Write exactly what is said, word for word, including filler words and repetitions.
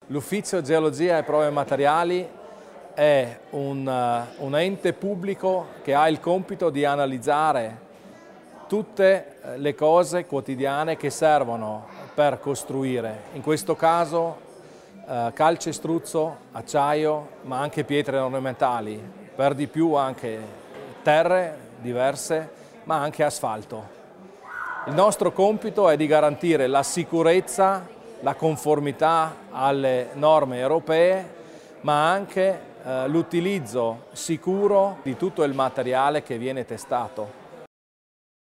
L'Ufficio Geologia e Prove Materiali è un, uh, un ente pubblico che ha il compito di analizzare tutte le cose quotidiane che servono per costruire, in questo caso uh, calcestruzzo, acciaio, ma anche pietre ornamentali, per di più anche terre diverse, ma anche asfalto. Il nostro compito è di garantire la sicurezza, la conformità alle norme europee, ma anche eh, l'utilizzo sicuro di tutto il materiale che viene testato.